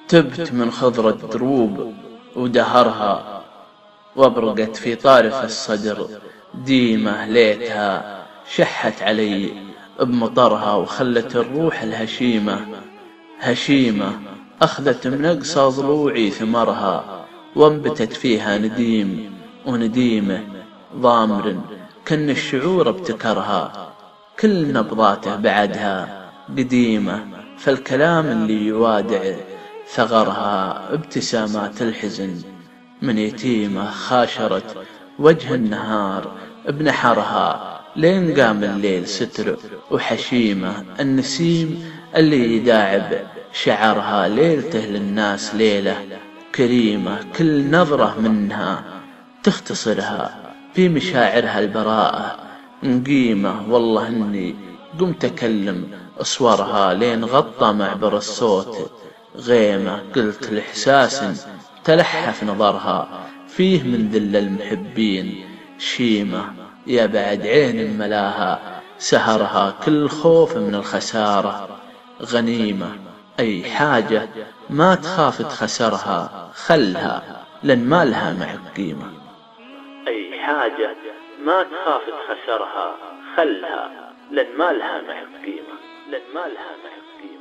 تبت من خضرة دروب ودهرها، وابرقت في طارف الصدر ديمة ليتها شحت علي بمطرها، وخلت الروح الهشيمة هشيمة أخذت من أقصى ضلوعي ثمرها، وانبتت فيها نديم ونديمه ضامر كن الشعور ابتكرها، كل نبضاته بعدها قديمة، فالكلام اللي يوادع ثغرها ابتسامات الحزن من يتيمة خاشرت وجه النهار بنحرها، لين قام الليل ستر وحشيمة النسيم اللي يداعب شعرها، ليلته للناس ليلة كريمة كل نظرة منها تختصرها في مشاعرها البراءة نقيمة. والله اني قمت اكلم اصورها لين غطى معبر الصوت غيمة، قلت لإحساس تلحف نظرها فيه من ذل المحبين شيمة، يا بعد عين ملاها سهرها كل خوف من الخسارة غنيمة. أي حاجة ما تخاف تخسرها خلها لن ما لها معك قيمة. أي حاجة ما تخاف تخسرها خلها لن ما لها معك قيمة، لن ما لها معك قيمة.